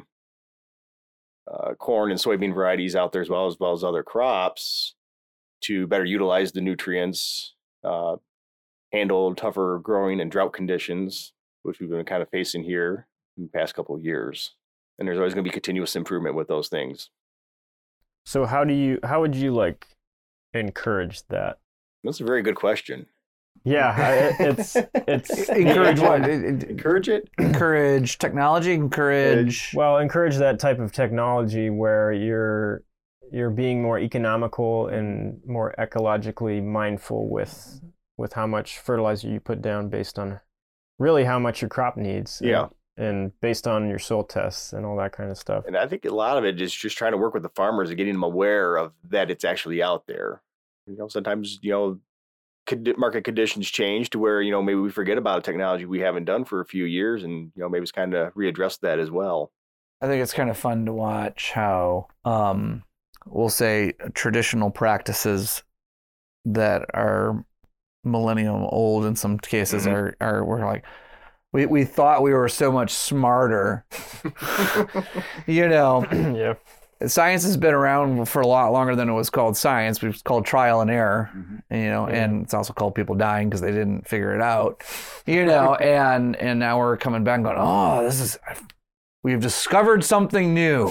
uh, corn and soybean varieties out there as well, as well as other crops, to better utilize the nutrients, uh, handle tougher growing and drought conditions, which we've been kind of facing here in the past couple of years. And there's always going to be continuous improvement with those things. So how do you how would you like encourage that? That's a very good question. Yeah, I- it's it's Encourage yeah, what? Encourage it? Encourage technology. Encourage. Well, encourage that type of technology where you're you're being more economical and more ecologically mindful with with how much fertilizer you put down based on really how much your crop needs. Yeah. And, and based on your soil tests and all that kind of stuff. And I think a lot of it is just trying to work with the farmers and getting them aware of that it's actually out there. You know, sometimes, you know, condi- market conditions change to where, you know, maybe we forget about a technology we haven't done for a few years, and, you know, maybe it's kind of readdress that as well. I think it's kind of fun to watch how, um, we'll say, traditional practices that are millennium old in some cases Mhm. are, are we're like, we, we thought we were so much smarter. You know, Yeah. science has been around for a lot longer than it was called science. It was called trial and error, you know, Yeah. and it's also called people dying because they didn't figure it out, you know, and and now we're coming back and going, oh, this is we have discovered something new.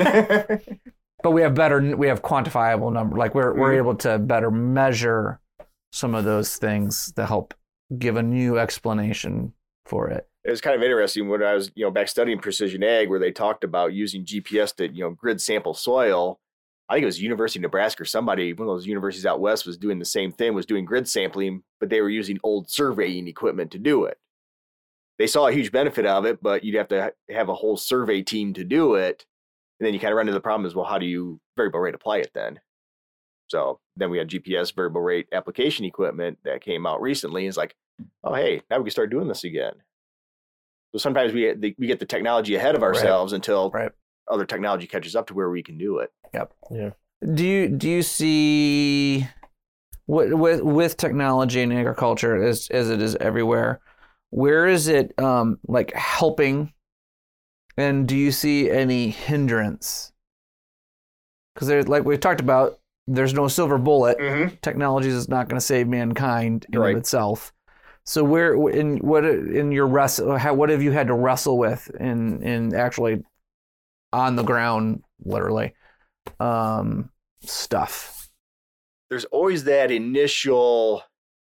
But we have better, we have quantifiable number. Like we're we're able to better measure some of those things to help give a new explanation for it. It was kind of interesting when I was, you know, back studying precision ag, where they talked about using G P S to, you know, grid sample soil. I think it was University of Nebraska or somebody, one of those universities out west, was doing the same thing, was doing grid sampling, but they were using old surveying equipment to do it. They saw a huge benefit of it, but you'd have to have a whole survey team to do it. And then you kind of run into the problem is, well, how do you variable rate apply it then? So then we had G P S variable rate application equipment that came out recently. It's like, oh, hey, now we can start doing this again. So sometimes we we get the technology ahead of ourselves right. until right. other technology catches up to where we can do it. Yep. Yeah. Do you do you see with with, with technology in agriculture as as it is everywhere? Where is it um, like helping? And do you see any hindrance? Because there's, like we talked about, there's no silver bullet. Mm-hmm. Technology is not going to save mankind in right. of itself. So where in what in your wrestle, how what have you had to wrestle with in in actually on the ground, literally, um, stuff? There's always that initial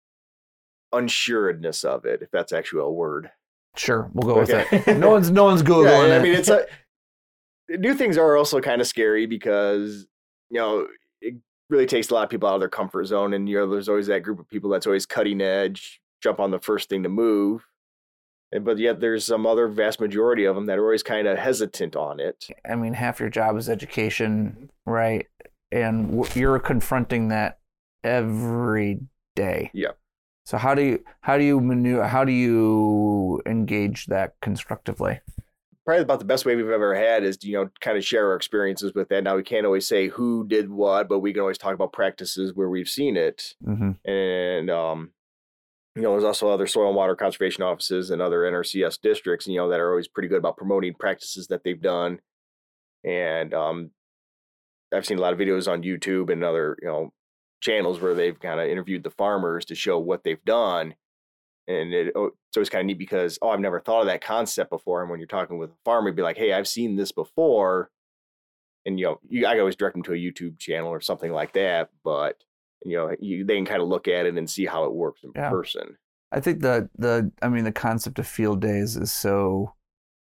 unsuredness of it, if that's actually a word. Sure, we'll go okay. with it. No one's no one's googling yeah, it. I mean, it's a, new things are also kind of scary because you know it really takes a lot of people out of their comfort zone, and you know there's always that group of people that's always cutting edge, jump on the first thing to move, and but yet there's some other vast majority of them that are always kind of hesitant on it. I mean, half your job is education, right? And you're confronting that every day. Yeah. So how do you how do you maneuver, how do you engage that constructively? Probably about the best way we've ever had is, you know, kind of share our experiences with that. Now we can't always say who did what, but we can always talk about practices where we've seen it. Mm-hmm. And um, you know, there's also other soil and water conservation offices and other N R C S districts, you know, that are always pretty good about promoting practices that they've done. And um, I've seen a lot of videos on YouTube and other, you know, channels where they've kind of interviewed the farmers to show what they've done. And it, oh, it's always kind of neat because, oh, I've never thought of that concept before. And when you're talking with a farmer, you'd be like, hey, I've seen this before. And, you know, you, I always direct them to a YouTube channel or something like that. But, you know, you, they can kind of look at it and see how it works in yeah. person. I think the, the, I mean, the concept of field days is so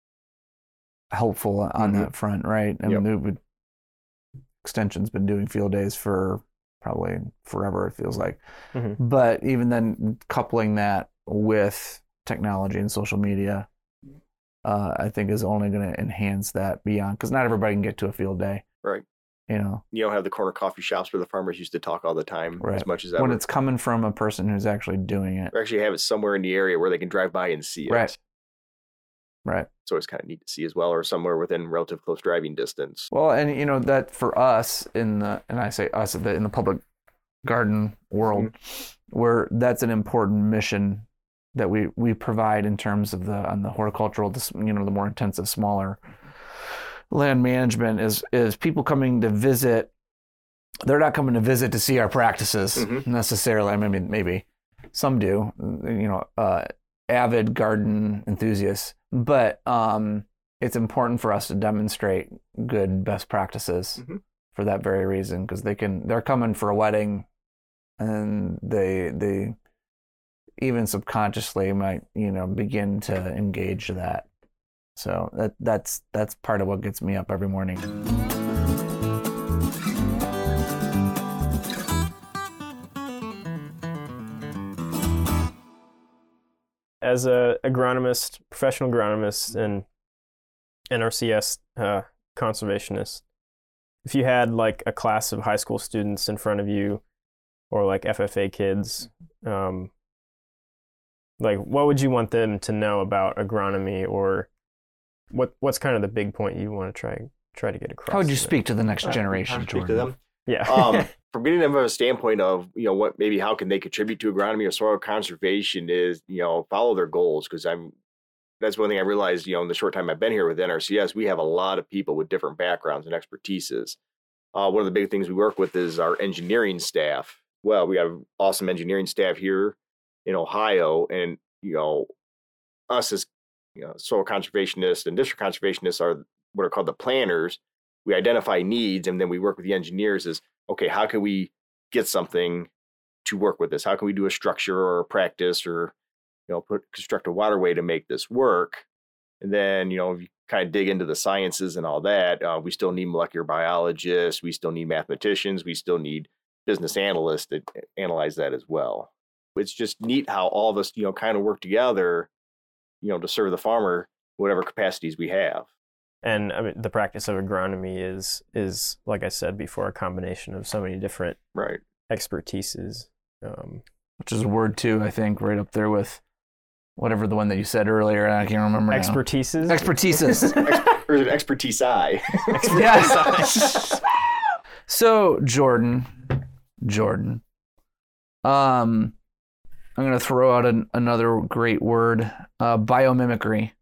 helpful on mm-hmm. that front, right? I yep. mean, Extension's been doing field days for probably forever, it feels like. Mm-hmm. But even then, coupling that with technology and social media, uh, I think is only going to enhance that beyond, because not everybody can get to a field day. Right. You know, you don't have the corner coffee shops where the farmers used to talk all the time right. as much as ever. When it's coming from a person who's actually doing it. Or actually have it somewhere in the area where they can drive by and see it. Right. Right. So it's kind of neat to see as well, or somewhere within relative close driving distance. Well, and you know that for us in the, and I say us in the public garden world, mm-hmm. where that's an important mission that we, we provide in terms of the on the horticultural, you know, the more intensive, smaller land management is is people coming to visit. They're not coming to visit to see our practices mm-hmm. necessarily. I mean, maybe some do, you know, uh, avid garden enthusiasts. But um, it's important for us to demonstrate good best practices mm-hmm. for that very reason, because they can they're coming for a wedding, and they they even subconsciously might you know begin to engage that. So that that's that's part of what gets me up every morning. As a agronomist, professional agronomist, and N R C S uh, conservationist, if you had like a class of high school students in front of you, or like F F A kids, um, like what would you want them to know about agronomy, or what what's kind of the big point you want to try try to get across? How would you speak to the next generation, Jordan? Speak to them? Yeah. um, from getting them from a standpoint of, you know, what maybe how can they contribute to agronomy or soil conservation is, you know, follow their goals. Because I'm, that's one thing I realized, you know, in the short time I've been here with N R C S, we have a lot of people with different backgrounds and expertises. Uh, one of the big things we work with is our engineering staff. Well, we have awesome engineering staff here in Ohio, and, you know, us as you know, soil conservationists and district conservationists are what are called the planners. We identify needs, and then we work with the engineers as, okay, how can we get something to work with this? How can we do a structure or a practice or, you know, put construct a waterway to make this work? And then, you know, if you kind of dig into the sciences and all that, uh, we still need molecular biologists, we still need mathematicians, we still need business analysts that analyze that as well. It's just neat how all of us, you know, kind of work together, you know, to serve the farmer, whatever capacities we have. And I mean, the practice of agronomy is, is like I said before, a combination of so many different right expertises. Um, Which is a word too, I think, right up there with whatever the one that you said earlier. I can't remember now. Expertises? Expertises. Ex- or is it expertise I? Yes. So, Jordan, Jordan, um, I'm going to throw out an, another great word, uh, biomimicry.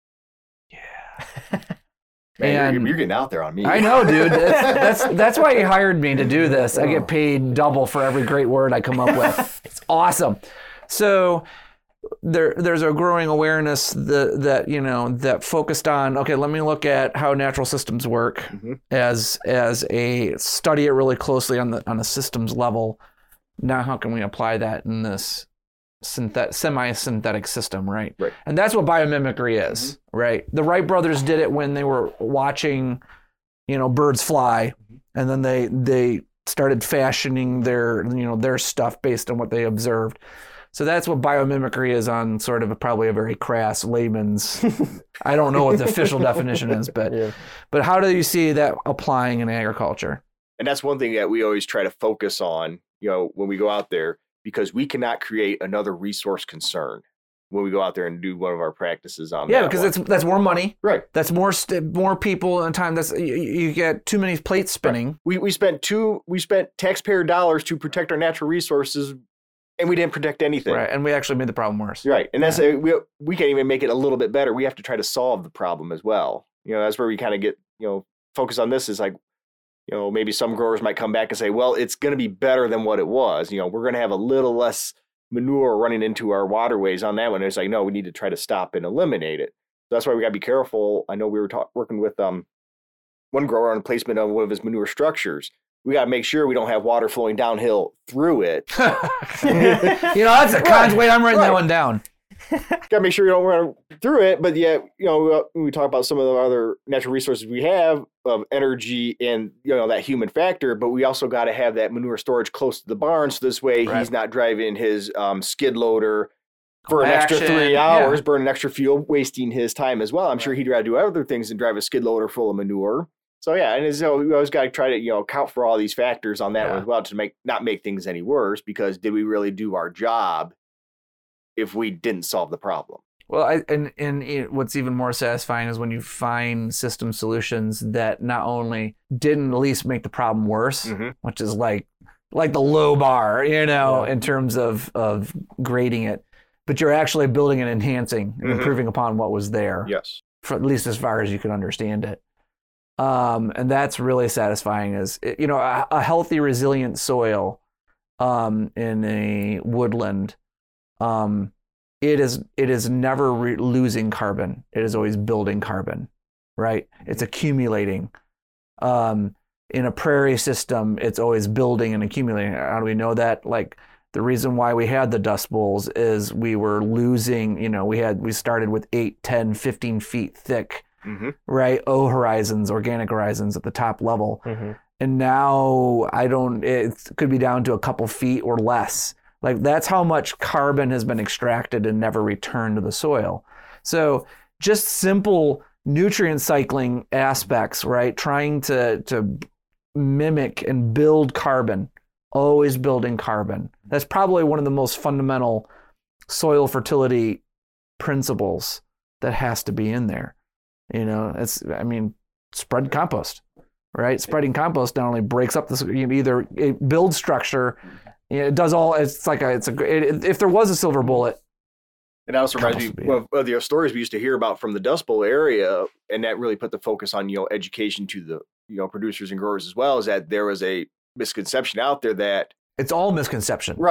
Yeah. Man, you're, you're getting out there on me. I know, dude. That's, that's that's why you hired me to do this. I get paid double for every great word I come up with. It's awesome. So there there's a growing awareness that that you know that focused on, okay, let me look at how natural systems work mm-hmm. as as a study it really closely on the on a systems level. Now how can we apply that in this synthet- semi-synthetic system, right? Right. And that's what biomimicry is, mm-hmm. right? The Wright brothers did it when they were watching, you know, birds fly, mm-hmm. and then they they started fashioning their, you know, their stuff based on what they observed. So that's what biomimicry is on sort of a, probably a very crass layman's. I don't know what the official definition is, but yeah. but how do you see that applying in agriculture? And that's one thing that we always try to focus on, you know, when we go out there, because we cannot create another resource concern when we go out there and do one of our practices on yeah, that because one. that's that's more money, right? That's more st- more people and time. That's you, you get too many plates spinning. Right. We we spent two we spent taxpayer dollars to protect our natural resources, and we didn't protect anything. Right, and we actually made the problem worse. Right, and that's yeah. a, we we can't even make it a little bit better. We have to try to solve the problem as well. You know, that's where we kind of get, you know, focus on this is like, you know, maybe some growers might come back and say, well, it's going to be better than what it was. You know, we're going to have a little less manure running into our waterways on that one. It's like, no, we need to try to stop and eliminate it. So that's why we got to be careful. I know we were talk- working with um one grower on the placement of one of his manure structures. We got to make sure we don't have water flowing downhill through it. You know, that's a con. Wait, I'm writing right. that one down. Got to make sure you don't run through it. But yet, you know, when we talk about some of the other natural resources we have of energy and, you know, that human factor, but we also got to have that manure storage close to the barn. So this way right. he's not driving his um, skid loader for an Action. extra three hours, yeah. burning extra fuel, wasting his time as well. I'm right. sure he'd rather do other things than drive a skid loader full of manure. So, yeah, and so we always got to try to, you know, account for all these factors on that yeah. one as well to make not make things any worse, because did we really do our job if we didn't solve the problem? Well, I, and and it, what's even more satisfying is when you find system solutions that not only didn't at least make the problem worse, mm-hmm. which is like like the low bar, you know, yeah. in terms of of grading it, but you're actually building and enhancing and mm-hmm. improving upon what was there. Yes, for at least as far as you can understand it. Um, and that's really satisfying. Is you know a, a healthy, resilient soil um, in a woodland. Um, It is it is never re- losing carbon. It is always building carbon, right? It's accumulating. Um, in a prairie system, it's always building and accumulating. How do we know that? Like the reason why we had the Dust Bowls is we were losing, you know, we had we started with eight, ten, fifteen feet thick, mm-hmm. right? O horizons, organic horizons at the top level. Mm-hmm. And now I don't, it could be down to a couple feet or less. Like that's how much carbon has been extracted and never returned to the soil. So just simple nutrient cycling aspects, right? Trying to, to mimic and build carbon, always building carbon. That's probably one of the most fundamental soil fertility principles that has to be in there. You know, it's, I mean, spread compost, right? Spreading compost not only breaks up this, you know, either it builds structure, it does all. It's like a. It's a. It, if there was a silver bullet. It also reminds me of, of the stories we used to hear about from the Dust Bowl area, and that really put the focus on, you know, education to the, you know, producers and growers as well. Is that there was a misconception out there that it's all misconception, right?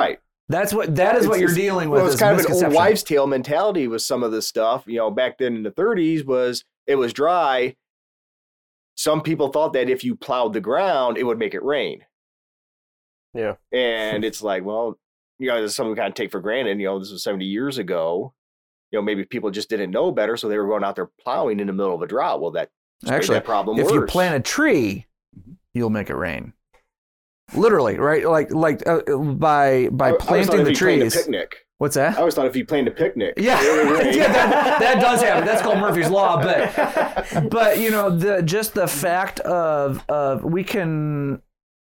That's what that is It's- what you're it's- dealing with. Well, it's is kind of an old misconception. wives' tale mentality with some of this stuff. You know, back then in the thirties was it was dry. Some people thought that if you plowed the ground, it would make it rain. Yeah. And it's like, well, you know, there's something we kind of take for granted. You know, this was seventy years ago. You know, maybe people just didn't know better, so they were going out there plowing in the middle of a drought. Well, that just made Actually, that problem if worse. you plant a tree, you'll make it rain. Literally, right? Like like uh, by by I- I always thought planting if the you planned trees. a picnic. What's that? I always thought if you planned a picnic, Yeah, it would rain. yeah, that, that does happen. That's called Murphy's Law. But but you know, the just the fact of of we can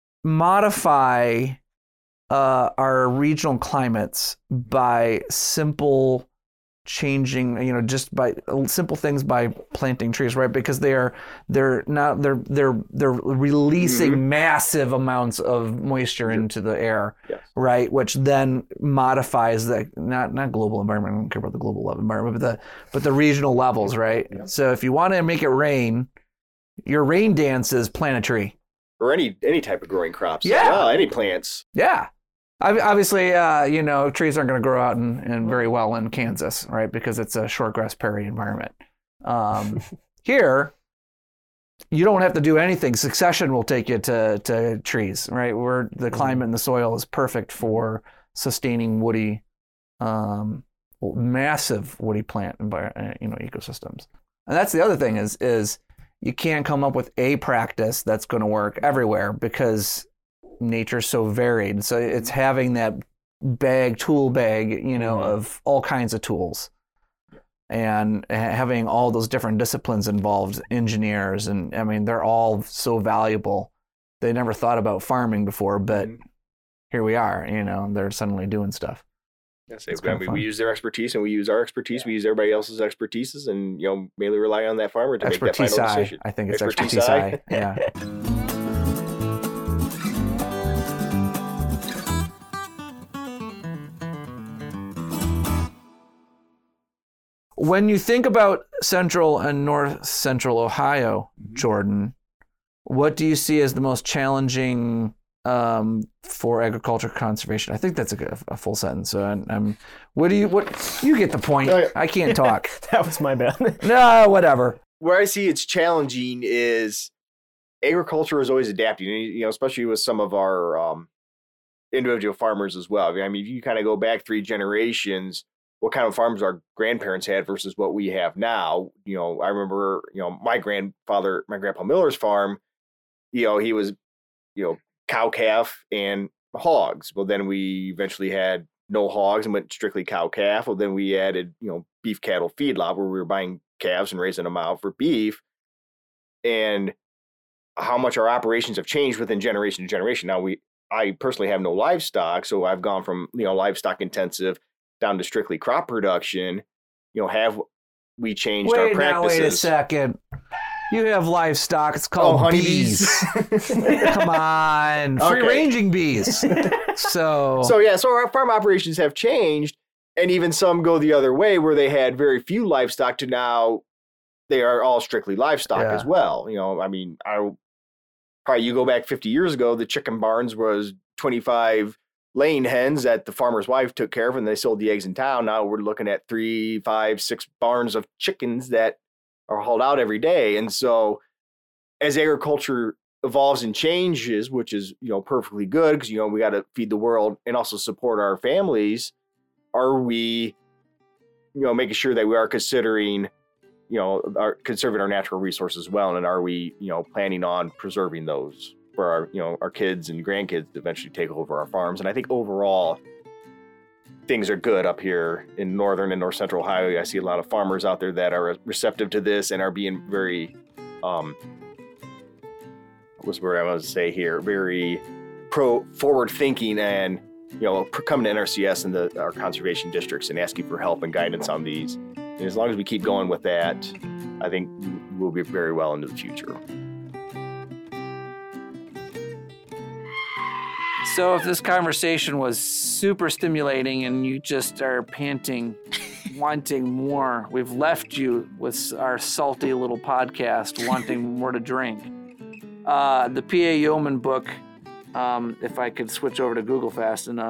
modify uh, our regional climates by simple changing, you know, just by simple things by planting trees, right? Because they are they're not they're they're they're releasing Mhm. massive amounts of moisture into the air, Yes. right? Which then modifies the not not global environment. I don't care about the global level environment, but the but the regional levels, right? Yeah. So if you want to make it rain, your rain dance is plant a tree. Or any any type of growing crops. Yeah. Well, any plants. Yeah. Ob- Obviously, uh, you know, trees aren't going to grow out in, in very well in Kansas, right? Because it's a shortgrass prairie environment. Um, here, you don't have to do anything. Succession will take you to, to trees, right? Where the climate and the soil is perfect for sustaining woody, um, massive woody plant envir- you know, ecosystems. And that's the other thing is is you can't come up with a practice that's going to work everywhere because nature's so varied. So it's having that bag, tool bag, you know, Mhm. of all kinds of tools, and ha- having all those different disciplines involved, engineers, and I mean, they're all so valuable. They never thought about farming before, but Mhm. here we are. You know, they're suddenly doing stuff. Yes, It's I kinda mean, fun. we use their expertise and we use our expertise. We use everybody else's expertises, and you know, mainly rely on that farmer to make that Expertise final eye. decision. I think it's Expertise expertise eye. eye. Yeah. When you think about central and north central Ohio, Jordan, what do you see as the most challenging um, for agriculture conservation? I think that's a, good, a full sentence. So I'm, I'm, what do you what you get the point? Okay. I can't talk. That was my bad. No, whatever. Where I see it's challenging is agriculture is always adapting, you know, especially with some of our um, individual farmers as well. I mean, if you kind of go back three generations, what kind of farms our grandparents had versus what we have now. You know, I remember, you know, my grandfather, my grandpa Miller's farm, you know, he was, you know, cow calf and hogs. Well, then we eventually had no hogs and went strictly cow calf. Well, then we added, you know, beef cattle feedlot where we were buying calves and raising them out for beef. And how much our operations have changed within generation to generation. Now we, I personally have no livestock, so I've gone from, you know, livestock intensive down to strictly crop production. You know, have we changed our Wait now, practices? wait a second. You have livestock. It's called Oh, honeybees. bees. Come on, free Okay. ranging bees. So, So yeah, so our farm operations have changed, and even some go the other way where they had very few livestock to now they are all strictly livestock Yeah. as well. You know, I mean, I probably you go back fifty years ago, the chicken barns was twenty-five laying hens that the farmer's wife took care of, and they sold the eggs in town. Now we're looking at three, five, six barns of chickens that are hauled out every day. And so as agriculture evolves and changes, which is, you know, perfectly good because, you know, we got to feed the world and also support our families, are we, you know, making sure that we are considering, you know, our conserving our natural resources as well? And are we, you know, planning on preserving those for our, you know, our kids and grandkids to eventually take over our farms? And I think overall things are good up here in northern and north central Ohio. I see a lot of farmers out there that are receptive to this and are being very, um, what's the word I want to say here? Very pro forward thinking and, you know, coming to N R C S and the, our conservation districts and asking for help and guidance on these. And as long as we keep going with that, I think we'll be very well into the future. So if this conversation was super stimulating and you just are panting, wanting more, we've left you with our salty little podcast, wanting more to drink. Uh, the P A Yeoman book, um, if I could switch over to Google fast enough,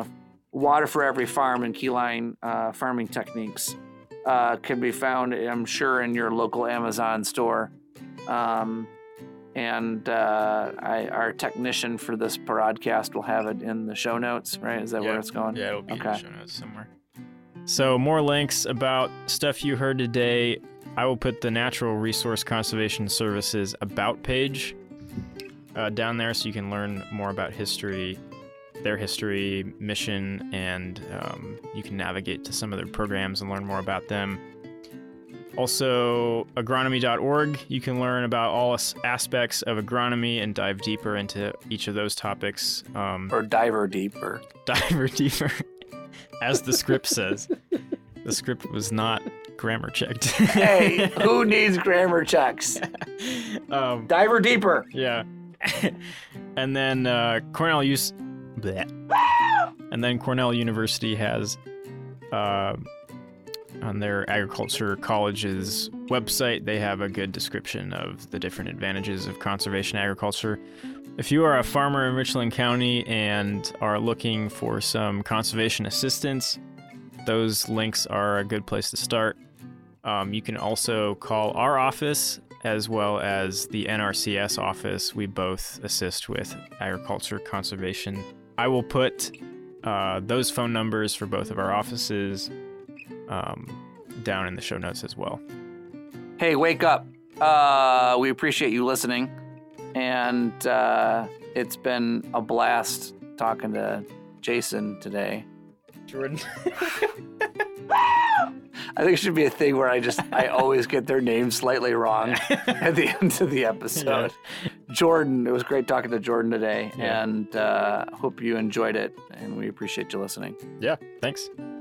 Water for Every Farm and Keyline uh, Farming Techniques uh, can be found, I'm sure, in your local Amazon store. Um, and uh, I, our technician for this podcast will have it in the show notes, right? Is that yeah. where it's going? Yeah, it'll be okay. in the show notes somewhere. So more links about stuff you heard today. I will put the Natural Resource Conservation Services About page uh, down there so you can learn more about history, their history, mission, and um, you can navigate to some of their programs and learn more about them. Also, agronomy dot org, you can learn about all aspects of agronomy and dive deeper into each of those topics. Um, or diver deeper. Diver deeper, as the script says. The script was not grammar checked. Hey, who needs grammar checks? um, Diver deeper. Yeah. And then uh, Cornell use, and then Cornell University has uh, on their agriculture college's website, they have a good description of the different advantages of conservation agriculture. If you are a farmer in Richland County and are looking for some conservation assistance, those links are a good place to start. Um, you can also call our office as well as the N R C S office. We both assist with agriculture conservation. I will put uh, those phone numbers for both of our offices um, down in the show notes as well. Hey, wake up. Uh, we appreciate you listening. And uh, it's been a blast talking to Jason today. Jordan. I think it should be a thing where I just, I always get their names slightly wrong at the end of the episode. Yeah. Jordan, it was great talking to Jordan today, yeah. and uh, hope you enjoyed it, and we appreciate you listening. Yeah, thanks.